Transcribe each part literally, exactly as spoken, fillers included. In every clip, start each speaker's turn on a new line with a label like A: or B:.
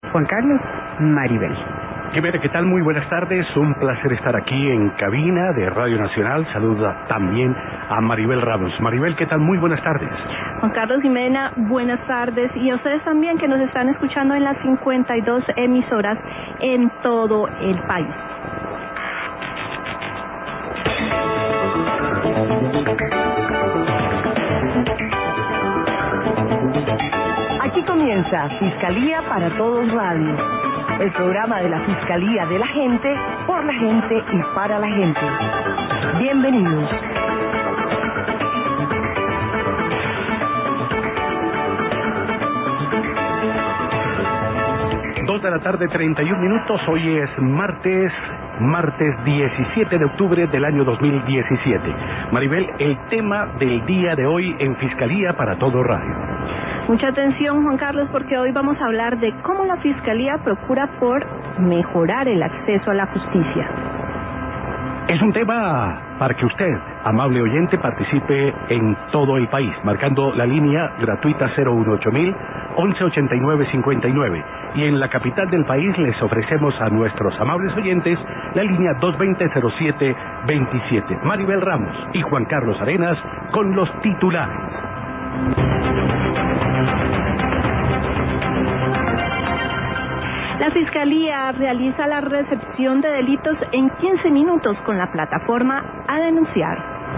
A: Juan Carlos, Maribel.
B: Qué ¿qué tal? Muy buenas tardes, un placer estar aquí en cabina de Radio Nacional. Saluda también a Maribel Ramos. Maribel, ¿qué tal? Muy buenas tardes.
C: Juan Carlos Jimena, buenas tardes. Y a ustedes también que nos están escuchando en las cincuenta y dos emisoras en todo el país.
D: Aquí comienza Fiscalía para Todos Radio, el programa de la Fiscalía de la gente, por la gente y para la gente. Bienvenidos.
B: Dos de la tarde, treinta y un minutos. Hoy es martes, martes diecisiete de octubre del año dos mil diecisiete. Maribel, el tema del día de hoy en Fiscalía para Todo Radio.
C: Mucha atención, Juan Carlos, porque hoy vamos a hablar de cómo la Fiscalía procura por mejorar el acceso a la justicia.
B: Es un tema para que usted, amable oyente, participe en todo el país, marcando la línea gratuita cero uno ocho mil, once ochenta y nueve cincuenta y nueve. Y en la capital del país les ofrecemos a nuestros amables oyentes la línea dos veinte cero siete veintisiete. Maribel Ramos y Juan Carlos Arenas con los titulares.
C: La Fiscalía realiza la recepción de delitos en quince minutos con la plataforma A Denunciar.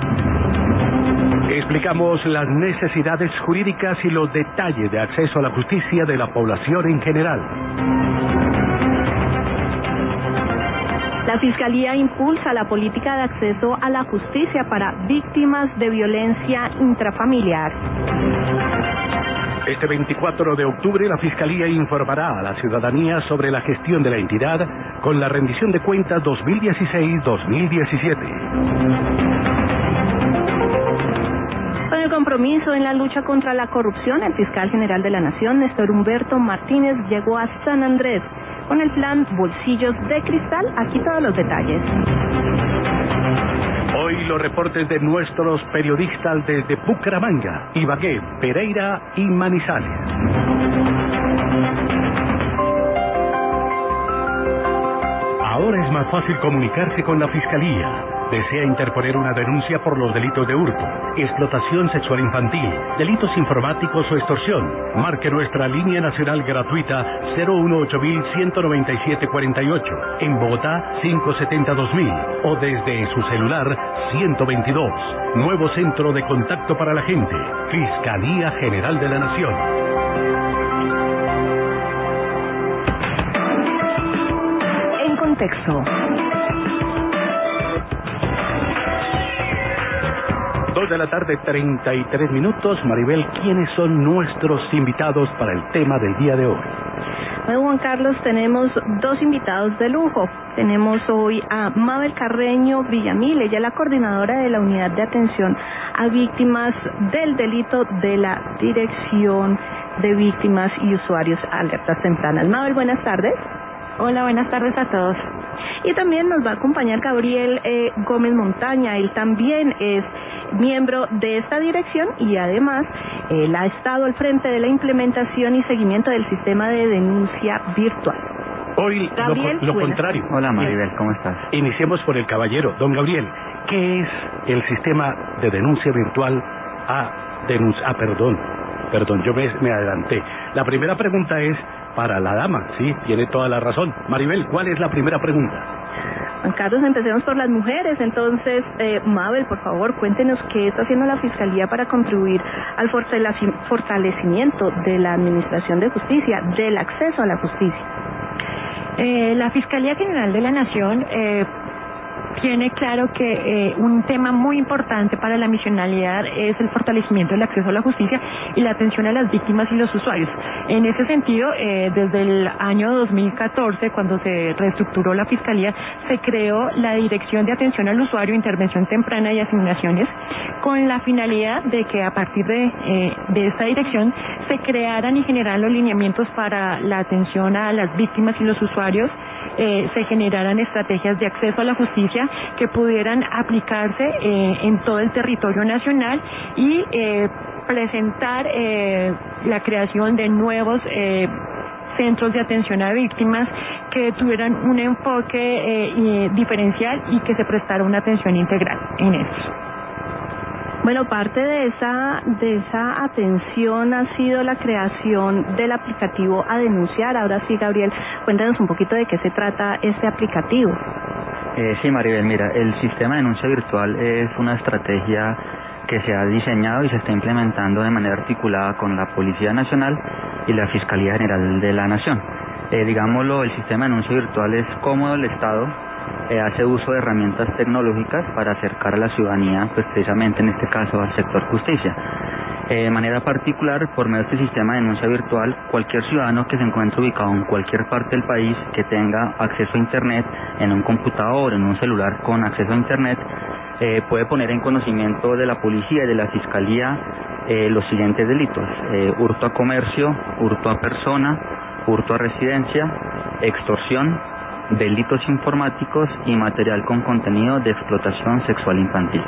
B: Explicamos las necesidades jurídicas y los detalles de acceso a la justicia de la población en general.
C: La Fiscalía impulsa la política de acceso a la justicia para víctimas de violencia intrafamiliar.
B: Este veinticuatro de octubre la Fiscalía informará a la ciudadanía sobre la gestión de la entidad con la rendición de cuentas dos mil dieciséis dos mil diecisiete.
C: Con el compromiso en la lucha contra la corrupción, el fiscal general de la Nación, Néstor Humberto Martínez, llegó a San Andrés con el plan Bolsillos de Cristal. Aquí todos los detalles.
B: Hoy los reportes de nuestros periodistas desde Bucaramanga, Ibagué, Pereira y Manizales. Ahora es más fácil comunicarse con la Fiscalía. ¿Desea interponer una denuncia por los delitos de hurto, explotación sexual infantil, delitos informáticos o extorsión? Marque nuestra línea nacional gratuita cero uno ocho mil ciento noventa y siete cuarenta y ocho, en Bogotá cinco setenta dos mil o desde su celular ciento veintidós. Nuevo centro de contacto para la gente, Fiscalía General de la Nación.
D: En contexto.
B: Dos de la tarde, treinta y tres minutos. Maribel, ¿quiénes son nuestros invitados para el tema del día de hoy?
C: Bueno, Juan Carlos, tenemos dos invitados de lujo. Tenemos hoy a Mabel Carreño Villamil, ella es la coordinadora de la Unidad de Atención a Víctimas del Delito de la Dirección de Víctimas y Usuarios Alertas Tempranas. Mabel, buenas tardes.
E: Hola, buenas tardes a todos.
C: Y también nos va a acompañar Gabriel eh, Gómez Montaña. Él también es miembro de esta dirección y además él ha estado al frente de la implementación y seguimiento del sistema de denuncia virtual.
B: Hoy
C: Gabriel,
B: lo, lo contrario.
A: Hola Maribel, ¿cómo estás?
B: Iniciemos por el caballero. Don Gabriel, ¿qué es el sistema de denuncia virtual a denuncia? Ah, perdón, perdón, yo me, me adelanté. La primera pregunta es para la dama, sí, tiene toda la razón. Maribel, ¿cuál es la primera pregunta?
C: Juan Carlos, empecemos por las mujeres. Entonces, eh, Mabel, por favor, cuéntenos qué está haciendo la Fiscalía para contribuir al fortalecimiento de la Administración de Justicia, del acceso a la justicia.
E: Eh, la Fiscalía General de la Nación eh, tiene claro que eh, un tema muy importante para la misionalidad es el fortalecimiento del acceso a la justicia y la atención a las víctimas y los usuarios. En ese sentido, eh, desde el año dos mil catorce, cuando se reestructuró la Fiscalía, se creó la Dirección de Atención al Usuario, Intervención Temprana y Asignaciones, con la finalidad de que a partir de, eh, de esta dirección se crearan y generaran los lineamientos para la atención a las víctimas y los usuarios, eh, se generaran estrategias de acceso a la justicia que pudieran aplicarse eh, en todo el territorio nacional y eh, presentar eh, la creación de nuevos eh, centros de atención a víctimas que tuvieran un enfoque eh, y, diferencial y que se prestara una atención integral en esto.
C: Bueno, parte de esa de esa atención ha sido la creación del aplicativo A Denunciar. Ahora sí, Gabriel, cuéntanos un poquito de qué se trata este aplicativo.
A: Eh, sí, Maribel, mira, el sistema de denuncia virtual es una estrategia que se ha diseñado y se está implementando de manera articulada con la Policía Nacional y la Fiscalía General de la Nación. Eh, digámoslo, el sistema de denuncia virtual es cómodo, el Estado eh, hace uso de herramientas tecnológicas para acercar a la ciudadanía, pues precisamente en este caso al sector justicia. Eh, de manera particular, por medio de este sistema de denuncia virtual, cualquier ciudadano que se encuentre ubicado en cualquier parte del país que tenga acceso a Internet, en un computador, en un celular con acceso a Internet, eh, puede poner en conocimiento de la policía y de la fiscalía eh, los siguientes delitos: eh, hurto a comercio, hurto a persona, hurto a residencia, extorsión, delitos informáticos y material con contenido de explotación sexual infantil.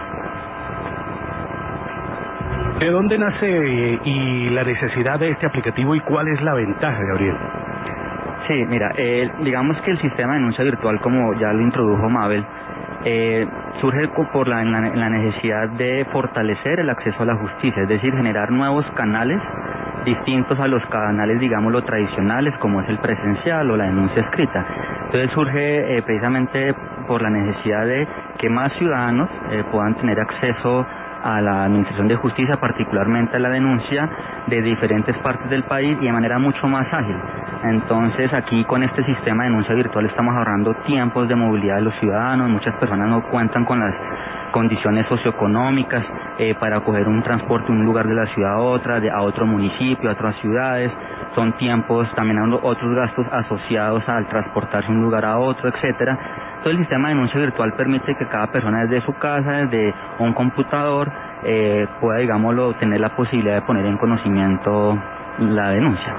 B: ¿De dónde nace eh, y la necesidad de este aplicativo y cuál es la ventaja, Gabriel?
A: Sí, mira, eh, digamos que el sistema de denuncia virtual, como ya lo introdujo Mabel, eh, surge por la, la, la necesidad de fortalecer el acceso a la justicia, es decir, generar nuevos canales distintos a los canales, digámoslo, tradicionales, como es el presencial o la denuncia escrita. Entonces surge eh, precisamente por la necesidad de que más ciudadanos eh, puedan tener acceso a la administración de justicia, particularmente a la denuncia, de diferentes partes del país y de manera mucho más ágil. Entonces aquí con este sistema de denuncia virtual estamos ahorrando tiempos de movilidad de los ciudadanos. Muchas personas no cuentan con las condiciones socioeconómicas eh, para coger un transporte de un lugar de la ciudad a otra, de, a otro municipio, a otras ciudades. Son tiempos, también hay otros gastos asociados al transportarse de un lugar a otro, etcétera. Todo el sistema de denuncia virtual permite que cada persona desde su casa, desde un computador, eh, pueda, digámoslo, tener la posibilidad de poner en conocimiento la denuncia.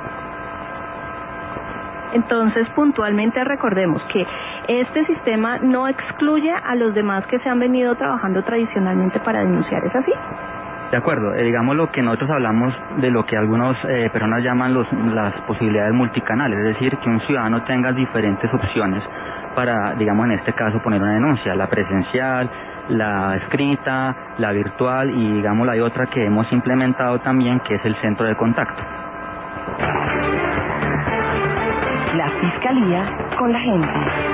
C: Entonces, puntualmente recordemos que este sistema no excluye a los demás que se han venido trabajando tradicionalmente para denunciar, ¿es así?
A: De acuerdo, eh, digamos lo que nosotros hablamos de lo que algunas eh, personas llaman los, las posibilidades multicanales, es decir, que un ciudadano tenga diferentes opciones para, digamos en este caso, poner una denuncia, la presencial, la escrita, la virtual y, digamos, hay otra que hemos implementado también, que es el centro de contacto.
D: La Fiscalía con la gente.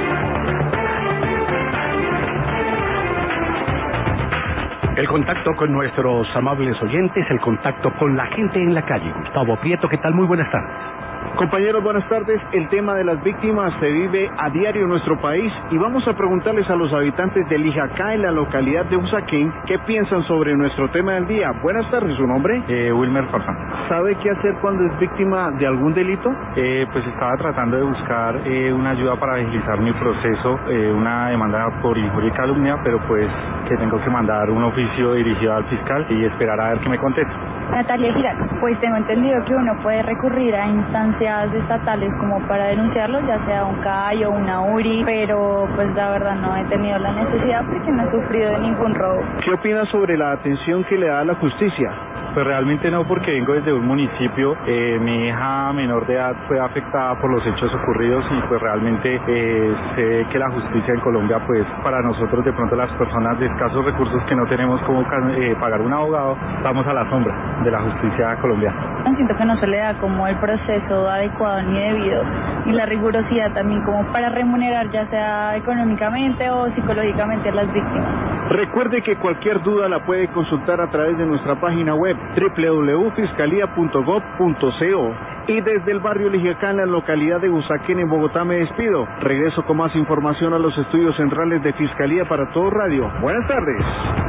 B: El contacto con nuestros amables oyentes, el contacto con la gente en la calle. Gustavo Prieto, ¿qué tal? Muy buenas tardes.
F: Compañeros, buenas tardes. El tema de las víctimas se vive a diario en nuestro país y vamos a preguntarles a los habitantes de Lijacá, en la localidad de Usaquén, qué piensan sobre nuestro tema del día. Buenas tardes, ¿su nombre?
G: Eh, Wilmer Farfán.
F: ¿Sabe qué hacer cuando es víctima de algún delito?
G: Eh, pues estaba tratando de buscar eh, una ayuda para agilizar mi proceso, eh, una demanda por injuria y calumnia, pero pues que tengo que mandar un oficio dirigido al fiscal y esperar a ver qué me contesta.
H: Natalia Giraldo, pues tengo entendido que uno puede recurrir a instancias estatales como para denunciarlo, ya sea un C A I o una U R I, pero pues la verdad no he tenido la necesidad porque no he sufrido de ningún robo.
F: ¿Qué opina sobre la atención que le da la justicia?
G: Pues realmente no, porque vengo desde un municipio, eh, mi hija menor de edad fue afectada por los hechos ocurridos y pues realmente eh, sé que la justicia en Colombia, pues para nosotros de pronto las personas de escasos recursos que no tenemos cómo eh, pagar un abogado, estamos a la sombra de la justicia colombiana.
H: Siento que no se le da como el proceso adecuado ni debido y la rigurosidad también como para remunerar ya sea económicamente o psicológicamente a las víctimas.
F: Recuerde que cualquier duda la puede consultar a través de nuestra página web doble u doble u doble u punto fiscalía punto gob punto co. Y desde el barrio Lijacá, en la localidad de Usaquén, en Bogotá, me despido. Regreso con más información a los estudios centrales de Fiscalía para Todo Radio. Buenas tardes.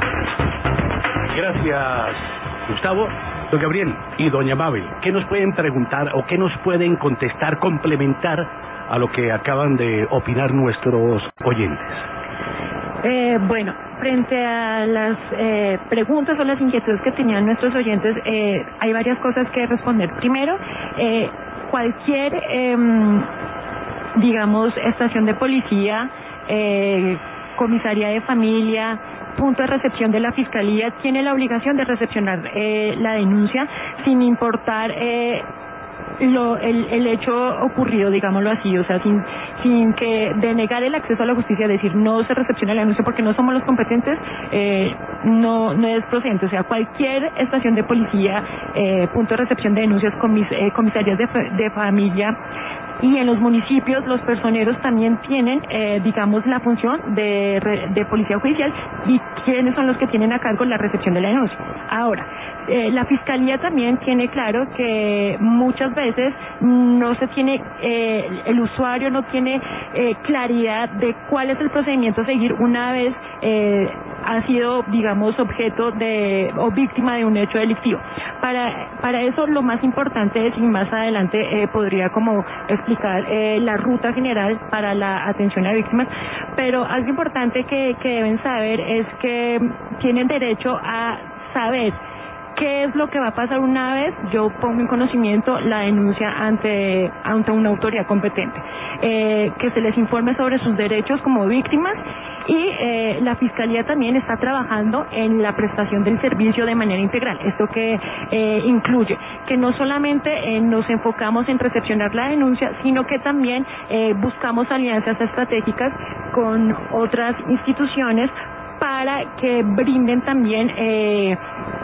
B: Gracias, Gustavo. Don Gabriel y doña Mabel, ¿qué nos pueden preguntar o qué nos pueden contestar, complementar a lo que acaban de opinar nuestros oyentes?
E: Eh, bueno, frente a las eh, preguntas o las inquietudes que tenían nuestros oyentes, eh, hay varias cosas que responder. Primero, eh, cualquier, eh, digamos, estación de policía, eh, comisaría de familia, punto de recepción de la Fiscalía, tiene la obligación de recepcionar eh, la denuncia sin importar eh, lo el, el hecho ocurrido, digámoslo así, o sea, sin sin que denegar el acceso a la justicia, decir no se recepciona el anuncio porque no somos los competentes, eh, no no es procedente. O sea, cualquier estación de policía, eh, punto de recepción de denuncias, comis, eh, comisarías de, de familia, y en los municipios los personeros también tienen, eh, digamos, la función de, de policía judicial, y quienes son los que tienen a cargo la recepción de la denuncia. Ahora, eh, la Fiscalía también tiene claro que muchas veces no se tiene, eh, el usuario no tiene eh, claridad de cuál es el procedimiento a seguir una vez eh, ha sido, digamos, objeto de o víctima de un hecho delictivo. Para para eso lo más importante es, y más adelante eh, podría como explicar eh, la ruta general para la atención a víctimas, pero algo importante que, que deben saber es que tienen derecho a saber qué es lo que va a pasar una vez yo pongo en conocimiento la denuncia ante ante una autoridad competente, eh, que se les informe sobre sus derechos como víctimas, y eh, la Fiscalía también está trabajando en la prestación del servicio de manera integral. Esto que eh, incluye que no solamente eh, nos enfocamos en recepcionar la denuncia, sino que también eh, buscamos alianzas estratégicas con otras instituciones para que brinden también eh,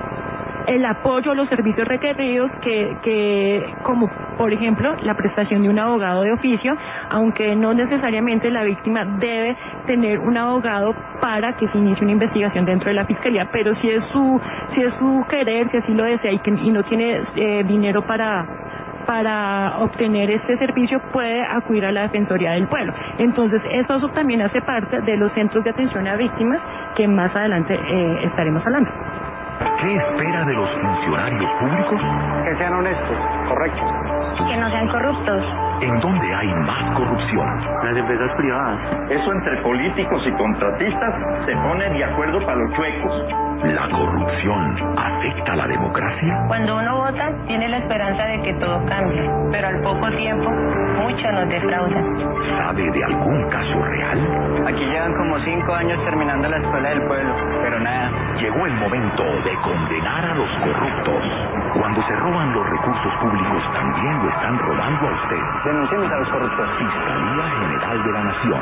E: el apoyo a los servicios requeridos, que, que como por ejemplo la prestación de un abogado de oficio, aunque no necesariamente la víctima debe tener un abogado para que se inicie una investigación dentro de la Fiscalía, pero si es su si es su querer, si así lo desea, y, que, y no tiene eh, dinero para para obtener este servicio, puede acudir a la Defensoría del Pueblo. Entonces, eso también hace parte de los centros de atención a víctimas que más adelante eh, estaremos hablando.
B: ¿Qué espera de los funcionarios públicos?
I: Que sean honestos, correctos.
J: Que no sean corruptos.
B: ¿En dónde hay más corrupción?
I: Las empresas privadas.
K: Eso entre políticos y contratistas se pone de acuerdo para los chuecos.
B: ¿La corrupción afecta a la democracia?
J: Cuando uno vota, tiene la esperanza de que todo cambie, pero al poco tiempo, muchos nos defraudan.
B: ¿Sabe de algún caso real?
I: Aquí llevan como cinco años terminando la escuela del pueblo, pero nada.
B: Llegó el momento de condenar a los corruptos. Cuando se roban los recursos públicos, también lo están robando a usted.
I: Denunciemos a los corruptos.
B: Fiscalía General de la Nación.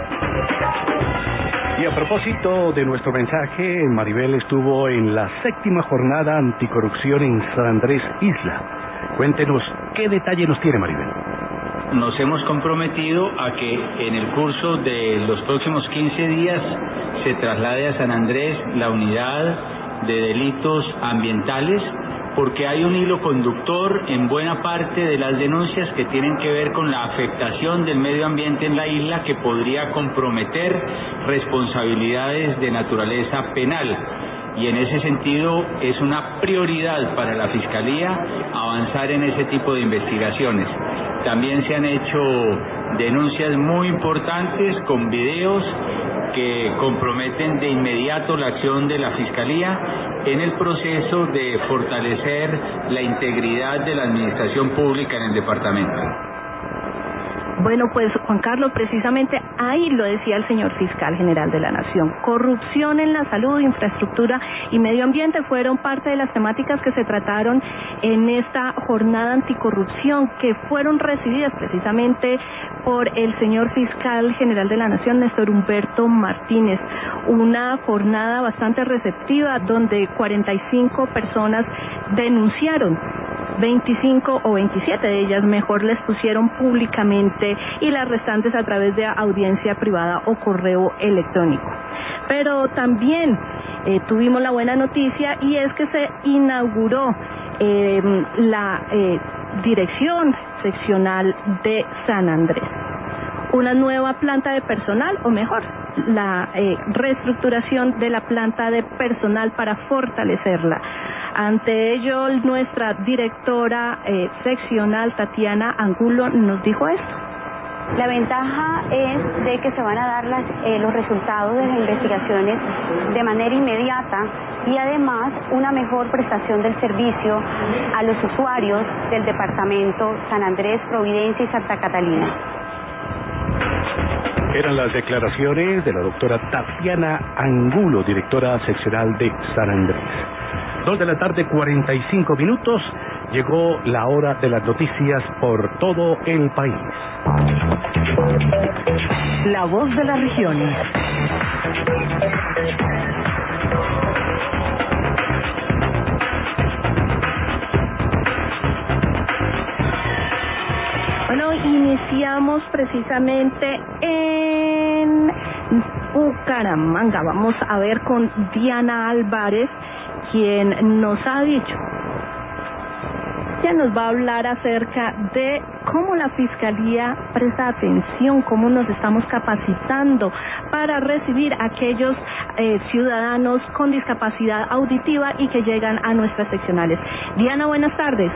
L: Y a propósito de nuestro mensaje, Maribel estuvo en la séptima jornada anticorrupción en San Andrés Isla. Cuéntenos, ¿qué detalle nos tiene, Maribel?
M: Nos hemos comprometido a que en el curso de los próximos quince días se traslade a San Andrés la unidad de delitos ambientales, porque hay un hilo conductor en buena parte de las denuncias que tienen que ver con la afectación del medio ambiente en la isla, que podría comprometer responsabilidades de naturaleza penal. Y en ese sentido es una prioridad para la Fiscalía avanzar en ese tipo de investigaciones. También se han hecho denuncias muy importantes con videos que comprometen de inmediato la acción de la Fiscalía en el proceso de fortalecer la integridad de la administración pública en el departamento.
C: Bueno, pues Juan Carlos, precisamente ahí lo decía el señor fiscal general de la Nación. Corrupción en la salud, infraestructura y medio ambiente fueron parte de las temáticas que se trataron en esta jornada anticorrupción, que fueron recibidas precisamente por el señor fiscal general de la Nación, Néstor Humberto Martínez. Una jornada bastante receptiva donde cuarenta y cinco personas denunciaron, veinticinco o veintisiete de ellas, mejor, les pusieron públicamente, y las restantes a través de audiencia privada o correo electrónico. Pero también eh, tuvimos la buena noticia, y es que se inauguró eh, la eh, dirección seccional de San Andrés. Una nueva planta de personal, o mejor, la eh, reestructuración de la planta de personal para fortalecerla. Ante ello, nuestra directora eh, seccional, Tatiana Angulo, nos dijo esto.
N: La ventaja es de que se van a dar las, eh, los resultados de las investigaciones de manera inmediata, y además una mejor prestación del servicio a los usuarios del departamento San Andrés, Providencia y Santa Catalina.
L: Eran las declaraciones de la doctora Tatiana Angulo, directora seccional de San Andrés. Dos de la tarde, cuarenta y cinco minutos,
B: Llegó la hora de las noticias por todo el país.
D: La voz de las regiones.
C: Bueno, iniciamos precisamente en Bucaramanga. Vamos a ver con Diana Álvarez, quien nos ha dicho, ella nos va a hablar acerca de cómo la Fiscalía presta atención, cómo nos estamos capacitando para recibir a aquellos eh, ciudadanos con discapacidad auditiva y que llegan a nuestras seccionales. Diana, buenas tardes.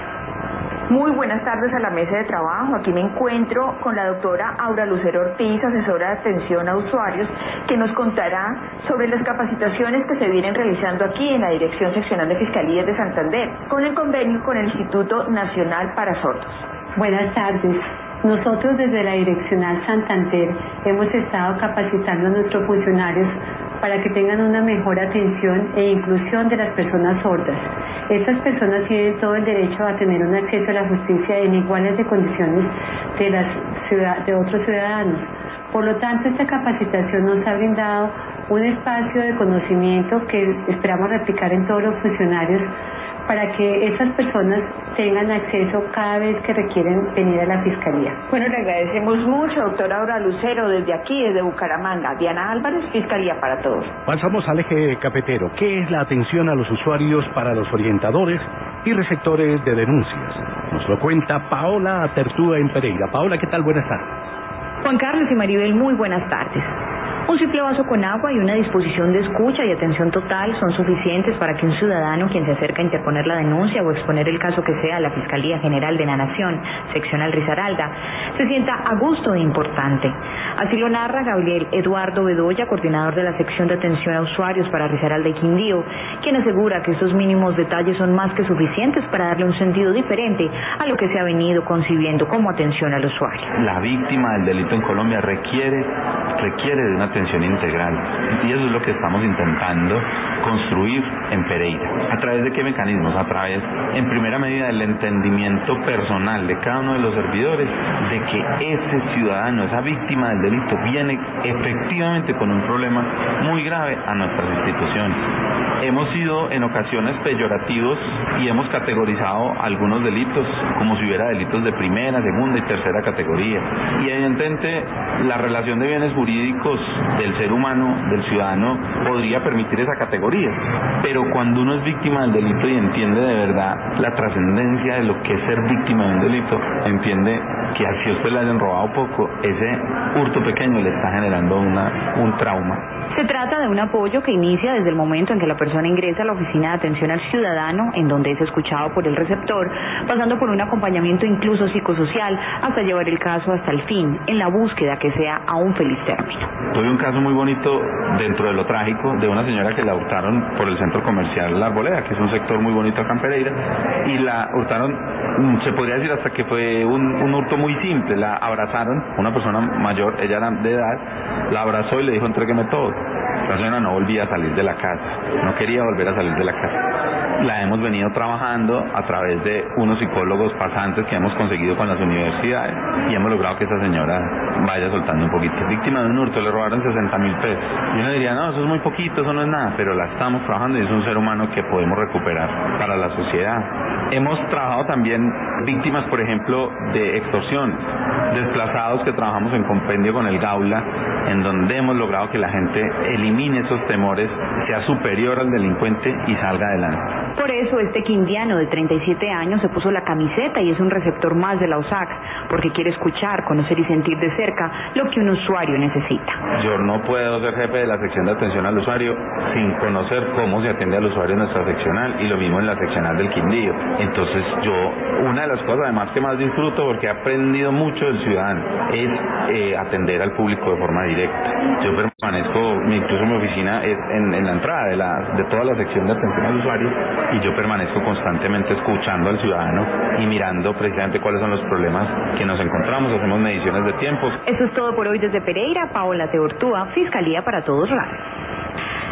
O: Muy buenas tardes a la mesa de trabajo. Aquí me encuentro con la doctora Aura Lucero Ortiz, asesora de atención a usuarios, que nos contará sobre las capacitaciones que se vienen realizando aquí en la Dirección Seccional de Fiscalías de Santander, con el convenio con el Instituto Nacional para Sordos.
P: Buenas tardes. Nosotros desde la Direccional Santander hemos estado capacitando a nuestros funcionarios para que tengan una mejor atención e inclusión de las personas sordas. Estas personas tienen todo el derecho a tener un acceso a la justicia en iguales de condiciones de, las ciudad, de otros ciudadanos. Por lo tanto, esta capacitación nos ha brindado un espacio de conocimiento que esperamos replicar en todos los funcionarios para que esas personas tengan acceso cada vez que requieren venir a la Fiscalía.
O: Bueno, le agradecemos mucho, doctora Aura Lucero, desde aquí, desde Bucaramanga. Diana Álvarez, Fiscalía para Todos.
B: Pasamos al eje cafetero. ¿Qué es la atención a los usuarios para los orientadores y receptores de denuncias? Nos lo cuenta Paola Tertúa en Pereira. Paola, ¿qué tal? Buenas tardes.
Q: Juan Carlos y Maribel, muy buenas tardes. Un simple vaso con agua y una disposición de escucha y atención total son suficientes para que un ciudadano, quien se acerca a interponer la denuncia o exponer el caso que sea a la Fiscalía General de la Nación, seccional Risaralda, se sienta a gusto e importante. Así lo narra Gabriel Eduardo Bedoya, coordinador de la sección de atención a usuarios para Risaralda y Quindío, quien asegura que estos mínimos detalles son más que suficientes para darle un sentido diferente a lo que se ha venido concibiendo como atención al usuario.
R: La víctima del delito en Colombia requiere, requiere de una atención integral, y eso es lo que estamos intentando construir en Pereira. ¿A través de qué mecanismos? A través, en primera medida, del entendimiento personal de cada uno de los servidores de que ese ciudadano, esa víctima del delito, viene efectivamente con un problema muy grave a nuestras instituciones. Hemos sido en ocasiones peyorativos y hemos categorizado algunos delitos como si hubiera delitos de primera, segunda y tercera categoría, y evidentemente la relación de bienes jurídicos del ser humano, del ciudadano, podría permitir esa categoría, pero cuando uno es víctima del delito y entiende de verdad la trascendencia de lo que es ser víctima de un delito, entiende que así a usted le hayan robado poco, ese hurto pequeño le está generando una, un trauma.
Q: Se trata de un apoyo que inicia desde el momento en que la persona ingresa a la oficina de atención al ciudadano, en donde es escuchado por el receptor, pasando por un acompañamiento incluso psicosocial, hasta llevar el caso hasta el fin, en la búsqueda que sea a un feliz término.
R: Tuve un caso muy bonito dentro de lo trágico de una señora que la hurtaron por el centro comercial La Arboleda, que es un sector muy bonito acá en Pereira, y la hurtaron, se podría decir hasta que fue un, un hurto muy simple. La abrazaron, una persona mayor, ella era de edad, la abrazó y le dijo entrégueme todo. La señora no volvía a salir de la casa, no quería volver a salir de la casa. La hemos venido trabajando a través de unos psicólogos pasantes que hemos conseguido con las universidades y hemos logrado que esta señora vaya soltando un poquito. Víctima de un hurto, le robaron sesenta mil pesos. Y uno diría, no, eso es muy poquito, eso no es nada, pero la estamos trabajando y es un ser humano que podemos recuperar para la sociedad. Hemos trabajado también víctimas, por ejemplo, de extorsión, desplazados que trabajamos en compendio con el Gaula, en donde hemos logrado que la gente elimine esos temores, sea superior al delincuente y salga adelante.
Q: Por eso este quindiano de treinta y siete años se puso la camiseta y es un receptor más de la U S A C, porque quiere escuchar, conocer y sentir de cerca lo que un usuario necesita.
R: Yo no puedo ser jefe de la sección de atención al usuario sin conocer cómo se atiende al usuario en nuestra seccional, y lo mismo en la seccional del Quindío. Entonces yo, una de las cosas además que más disfruto, porque he aprendido mucho del ciudadano, es eh, atender al público de forma directa. Yo permanezco, incluso mi oficina es en, en la entrada de, la, de toda la sección de atención al usuario, y yo permanezco constantemente escuchando al ciudadano y mirando precisamente cuáles son los problemas que nos encontramos. Hacemos mediciones de tiempos.
Q: Eso es todo por hoy desde Pereira. Paola Teortúa, Fiscalía para Todos Radio.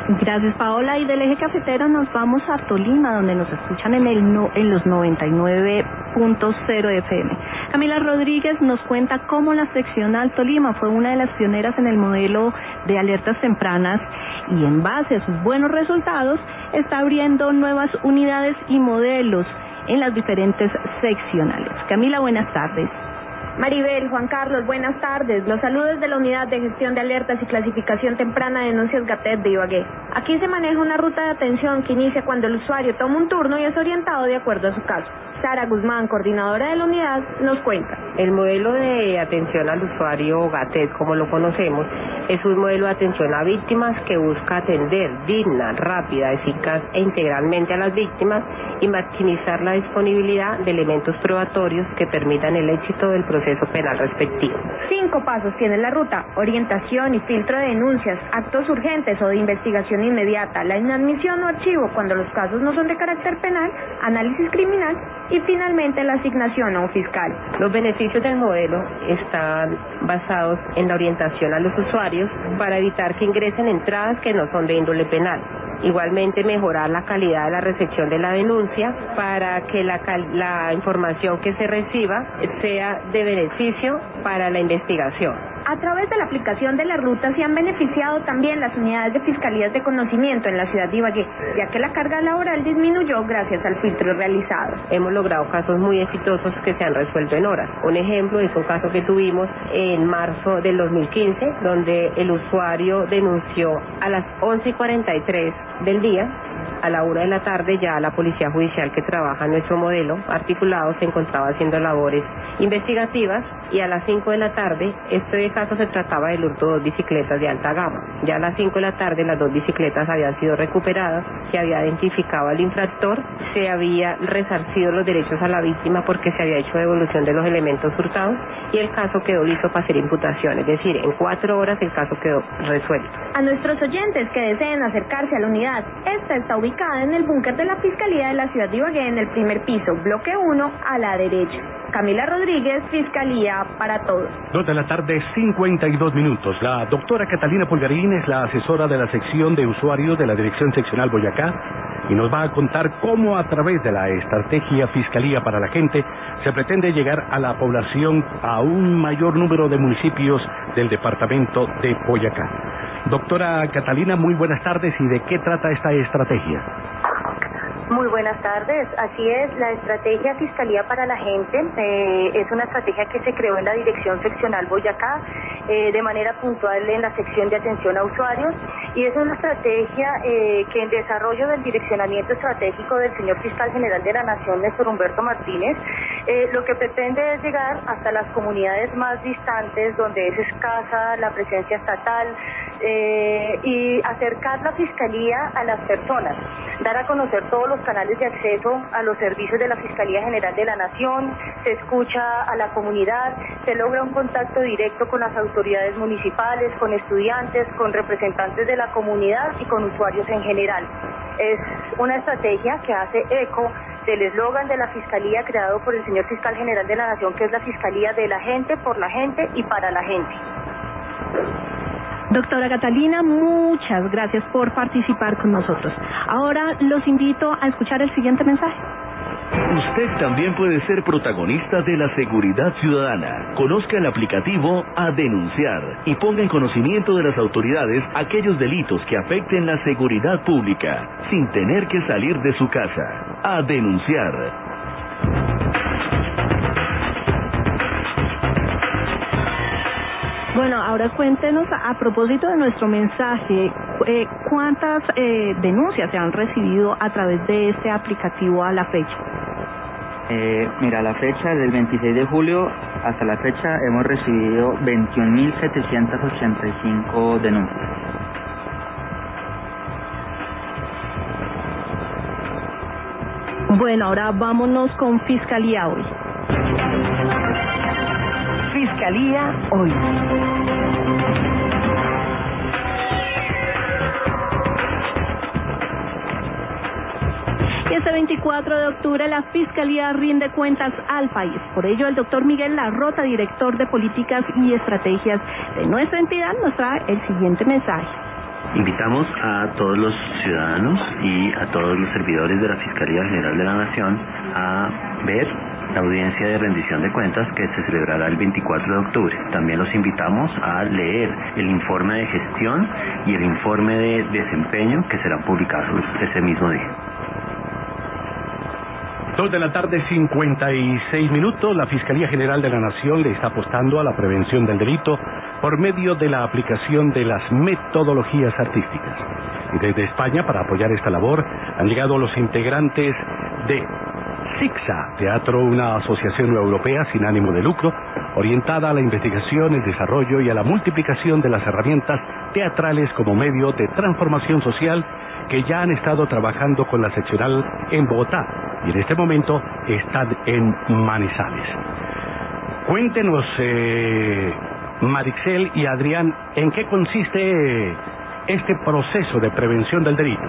C: Gracias, Paola. Y del eje cafetero nos vamos a Tolima, donde nos escuchan en el no, en los noventa y nueve punto cero F M. Camila Rodríguez nos cuenta cómo la seccional Tolima fue una de las pioneras en el modelo de alertas tempranas y en base a sus buenos resultados está abriendo nuevas unidades y modelos en las diferentes seccionales. Camila, buenas tardes.
S: Maribel, Juan Carlos, buenas tardes. Los saludos de la Unidad de Gestión de Alertas y Clasificación Temprana de Denuncias GATED de Ibagué. Aquí se maneja una ruta de atención que inicia cuando el usuario toma un turno y es orientado de acuerdo a su caso. Sara Guzmán, coordinadora de la unidad, nos cuenta.
T: El modelo de atención al usuario GATED, como lo conocemos, es un modelo de atención a víctimas que busca atender digna, rápida, eficaz e integralmente a las víctimas y maximizar la disponibilidad de elementos probatorios que permitan el éxito del proceso penal respectivo.
S: Cinco pasos tiene la ruta: orientación y filtro de denuncias, actos urgentes o de investigación inmediata, la inadmisión o archivo cuando los casos no son de carácter penal, análisis criminal y finalmente la asignación a un fiscal.
T: Los beneficios del modelo están basados en la orientación a los usuarios para evitar que ingresen entradas que no son de índole penal. Igualmente mejorar la calidad de la recepción de la denuncia para que la, la información que se reciba sea de beneficio para la investigación.
S: A través de la aplicación de la ruta se han beneficiado también las unidades de fiscalías de conocimiento en la ciudad de Ibagué, ya que la carga laboral disminuyó gracias al filtro realizado.
T: Hemos logrado casos muy exitosos que se han resuelto en horas. Un ejemplo es un caso que tuvimos en marzo del dos mil quince, donde el usuario denunció a las once y cuarenta y tres del día. A la una de la tarde ya la Policía Judicial que trabaja en nuestro modelo articulado se encontraba haciendo labores investigativas y a las cinco de la tarde, este caso se trataba del hurto de dos bicicletas de alta gama. Ya a las cinco de la tarde las dos bicicletas habían sido recuperadas, se había identificado al infractor, se había resarcido los derechos a la víctima porque se había hecho devolución de los elementos hurtados y el caso quedó listo para hacer imputación, es decir, en cuatro horas el caso quedó resuelto.
S: A nuestros oyentes que deseen acercarse a la unidad, esta está ubicada en el búnker de la Fiscalía de la ciudad de Ibagué en el primer piso, bloque uno, a la derecha. Camila Rodríguez, Fiscalía para Todos.
L: Dos de la tarde, cincuenta y dos minutos. La doctora Catalina Pulgarín es la asesora de la sección de usuarios de la Dirección Seccional Boyacá y nos va a contar cómo a través de la estrategia Fiscalía para la Gente se pretende llegar a la población a un mayor número de municipios del departamento de Boyacá. Doctora Catalina, muy buenas tardes. ¿Y de qué trata esta estrategia?
U: Muy buenas tardes, así es, la estrategia Fiscalía para la Gente eh, es una estrategia que se creó en la Dirección Seccional Boyacá eh, de manera puntual en la sección de atención a usuarios y es una estrategia eh, que en desarrollo del direccionamiento estratégico del señor Fiscal General de la Nación, Néstor Humberto Martínez, eh, lo que pretende es llegar hasta las comunidades más distantes donde es escasa la presencia estatal eh, y acercar la Fiscalía a las personas, dar a conocer todos los canales de acceso a los servicios de la Fiscalía General de la Nación, se escucha a la comunidad, se logra un contacto directo con las autoridades municipales, con estudiantes, con representantes de la comunidad y con usuarios en general. Es una estrategia que hace eco del eslogan de la Fiscalía creado por el señor Fiscal General de la Nación, que es la Fiscalía de la Gente, por la gente y para la gente.
C: Doctora Catalina, muchas gracias por participar con nosotros. Ahora los invito a escuchar el siguiente mensaje.
V: Usted también puede ser protagonista de la seguridad ciudadana. Conozca el aplicativo A Denunciar y ponga en conocimiento de las autoridades aquellos delitos que afecten la seguridad pública, sin tener que salir de su casa. A Denunciar.
C: Bueno, ahora cuéntenos, a propósito de nuestro mensaje, eh, ¿cuántas eh, denuncias se han recibido a través de este aplicativo a la fecha?
A: Eh, mira, a la fecha del veintiséis de julio hasta la fecha hemos recibido veintiún mil setecientos ochenta y cinco denuncias.
C: Bueno, ahora vámonos con Fiscalía Hoy.
D: Fiscalía Hoy.
C: Y este veinticuatro de octubre la Fiscalía rinde cuentas al país. Por ello, el doctor Miguel Larrota, director de Políticas y Estrategias de nuestra entidad, nos trae el siguiente mensaje.
G: Invitamos a todos los ciudadanos y a todos los servidores de la Fiscalía General de la Nación a ver la audiencia de rendición de cuentas que se celebrará el veinticuatro de octubre. También los invitamos a leer el informe de gestión y el informe de desempeño que serán publicados ese mismo día.
L: Dos de la tarde, cincuenta y seis minutos. La Fiscalía General de la Nación le está apostando a la prevención del delito por medio de la aplicación de las metodologías artísticas. Y desde España, para apoyar esta labor, han llegado los integrantes de SICSA Teatro, una asociación europea sin ánimo de lucro, orientada a la investigación, el desarrollo y a la multiplicación de las herramientas teatrales como medio de transformación social, que ya han estado trabajando con la seccional en Bogotá y en este momento están en Manizales. Cuéntenos, eh, Marixel y Adrián, ¿en qué consiste este proceso de prevención del delito?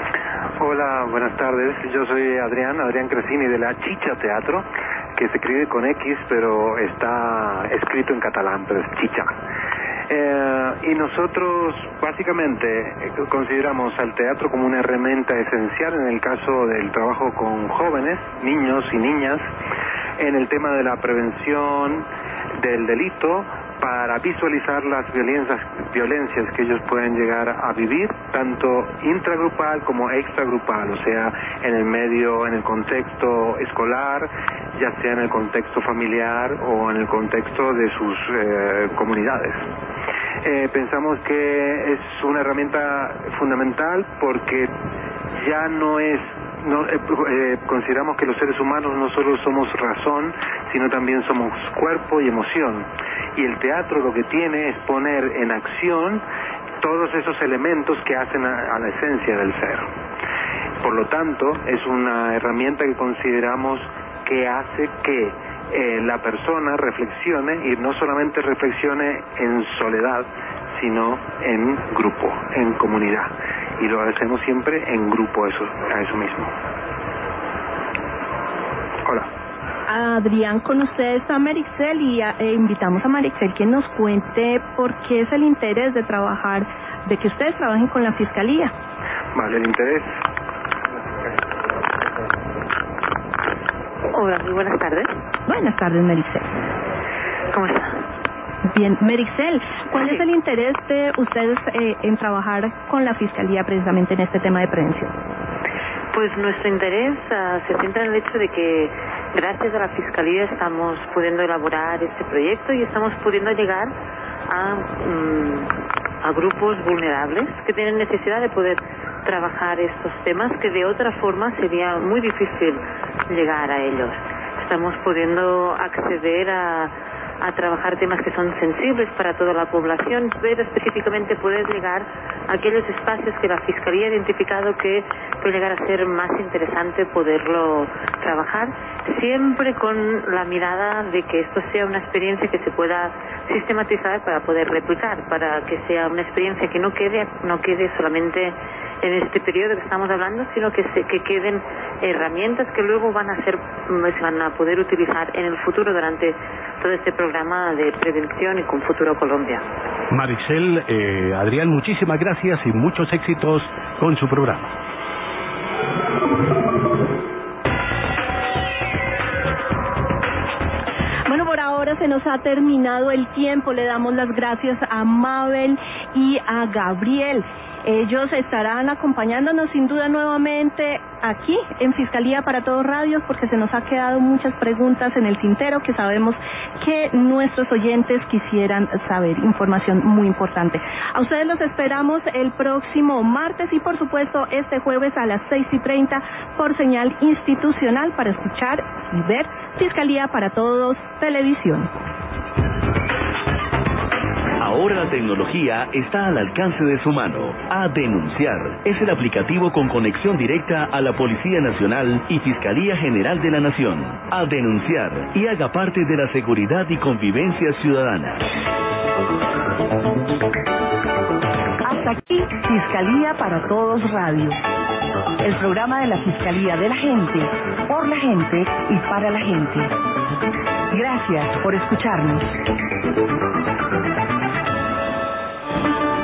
H: Hola, buenas tardes. Yo soy Adrián, Adrián Cresini de la Chicha Teatro, que se escribe con X, pero está escrito en catalán, pero es Chicha. Eh, y nosotros básicamente consideramos al teatro como una herramienta esencial en el caso del trabajo con jóvenes, niños y niñas, en el tema de la prevención del delito, para visualizar las violencias, violencias que ellos pueden llegar a vivir, tanto intragrupal como extragrupal, o sea, en el medio, en el contexto escolar, ya sea en el contexto familiar o en el contexto de sus eh, comunidades. Eh, pensamos que es una herramienta fundamental porque ya no es No, eh, eh, consideramos que los seres humanos no solo somos razón, sino también somos cuerpo y emoción. Y el teatro lo que tiene es poner en acción todos esos elementos que hacen a, a la esencia del ser. Por lo tanto, es una herramienta que consideramos que hace que eh, la persona reflexione, y no solamente reflexione en soledad, sino en grupo, en comunidad. Y lo hacemos siempre en grupo, eso, a eso mismo. Hola.
C: Adrián, con usted está Marixel y eh, invitamos a Marixel que nos cuente por qué es el interés de trabajar, de que ustedes trabajen con la Fiscalía.
H: Vale, el interés.
W: Hola, muy buenas tardes.
C: Buenas tardes, Marixel.
W: ¿Cómo está?
C: Bien, Marixel, ¿cuál sí. es el interés de ustedes eh, en trabajar con la Fiscalía precisamente en este tema de prevención?
W: Pues nuestro interés uh, se centra en el hecho de que gracias a la Fiscalía estamos pudiendo elaborar este proyecto y estamos pudiendo llegar a, um, a grupos vulnerables que tienen necesidad de poder trabajar estos temas que de otra forma sería muy difícil llegar a ellos. Estamos pudiendo acceder a a trabajar temas que son sensibles para toda la población, pero específicamente poder llegar a aquellos espacios que la Fiscalía ha identificado que puede llegar a ser más interesante poderlo trabajar, siempre con la mirada de que esto sea una experiencia que se pueda sistematizar para poder replicar, para que sea una experiencia que no quede, no quede solamente en este periodo que estamos hablando, sino que se, que queden herramientas que luego van a ser, se van a poder utilizar en el futuro durante todo este programa de prevención y con Futuro Colombia.
L: Marixel, eh, Adrián, muchísimas gracias y muchos éxitos con su programa.
C: Bueno, por ahora se nos ha terminado el tiempo. Le damos las gracias a Mabel y a Gabriel. Ellos estarán acompañándonos sin duda nuevamente aquí en Fiscalía para Todos Radios, porque se nos ha quedado muchas preguntas en el tintero que sabemos que nuestros oyentes quisieran saber, información muy importante. A ustedes los esperamos el próximo martes y por supuesto este jueves a las seis y treinta por señal institucional para escuchar y ver Fiscalía para Todos Televisión.
V: Ahora la tecnología está al alcance de su mano. A Denunciar es el aplicativo con conexión directa a la Policía Nacional y Fiscalía General de la Nación. A Denunciar y haga parte de la seguridad y convivencia ciudadana.
D: Hasta aquí, Fiscalía para Todos Radio. El programa de la Fiscalía de la Gente, por la gente y para la gente. Gracias por escucharnos.